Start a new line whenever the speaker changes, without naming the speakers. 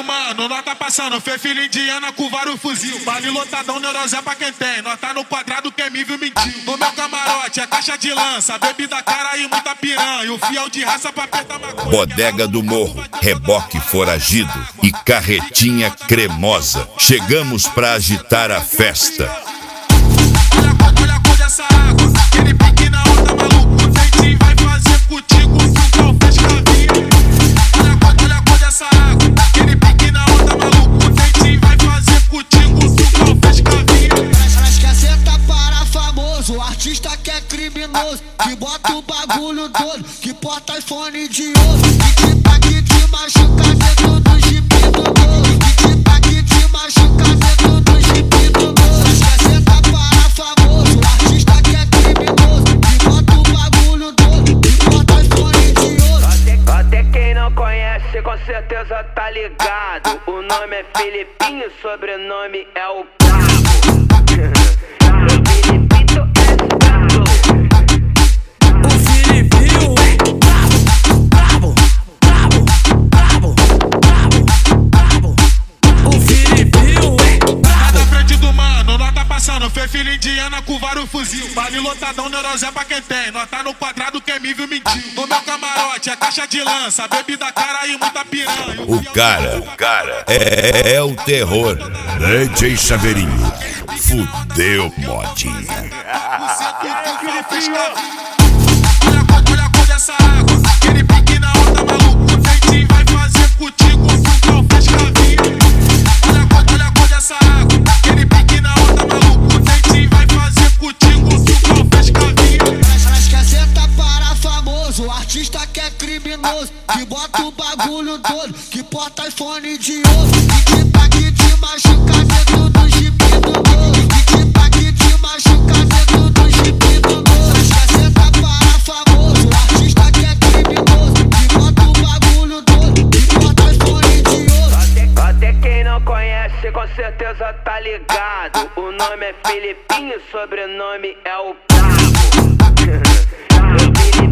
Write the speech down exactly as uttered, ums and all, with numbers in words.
do mano, nós tá passando. Fê filho indiana com vários fuzil. Vale lotadão, neurosé pra quem tem. Nós tá no quadrado, quem me viu mentiu. No meu camarote é caixa de lança, bebida cara e muita piranha. O fiel de raça pra apertar maconha.
Bodega do Morro, reboque foragido e carretinha cremosa. Chegamos pra agitar a festa.
Olha a cor, olha a cor dessa água. Aquele pique na onda, maluco. O dentinho vai fazer contigo que o pau fez cavinho. Olha a cor, olha a cor dessa água. Aquele pique na onda, maluco. O dentinho vai fazer contigo que o pau fez cavinho.
Mas quer sentar para famoso, o artista que é criminoso, que bota o bagulho todo, que porta iPhone de ouro, que te tá que te machuca dentro do jipe do gol, que te tá que te machuca dentro do jipe do gol. Mas quer sentar para famoso, o artista que é criminoso, que bota o bagulho todo, que porta iPhone de ouro.
Até, até quem não conhece com certeza tá ligado. O nome é Filipinho, o sobrenome é o Brabo. Filipito é brabo.
O Filipinho é brabo, brabo, brabo, brabo, brabo, brabo. O Filipinho é
Tá
brabo.
na frente do mano, nós tá passando. Fê filho indiana com vários fuzil. Vale lotadão, neurosé pra quem tem. Nós tá no quadrado, quem me viu mentiu. No meu camarote é caixa de lança, bebida cara e muita piranha.
O cara, o cara é, é o terror. D J Chaveirinho, fudeu, modinha.
Olha a cor, olha a cor dessa água. Aquele pique na onda, maluco. O dentinho vai fazer contigo que o pau fez cavinho. Olha a cor, olha a cor dessa água. Aquele pique na onda, maluco. O dentinho vai fazer contigo que o pau fez cavinho.
Mas quer sentar para famoso, o artista que é criminoso, que bota o bagulho todo, que porta iPhone de ouro, que te tá que te machuca dentro do jipe do gol, que te tá que te machuca dentro do jipe do gol. Mas quer sentar para famoso, o artista que é criminoso, que bota o bagulho todo, que porta iPhone de ouro.
Até, até quem não conhece com certeza tá ligado. O nome é Filipinho, o sobrenome é o Brabo.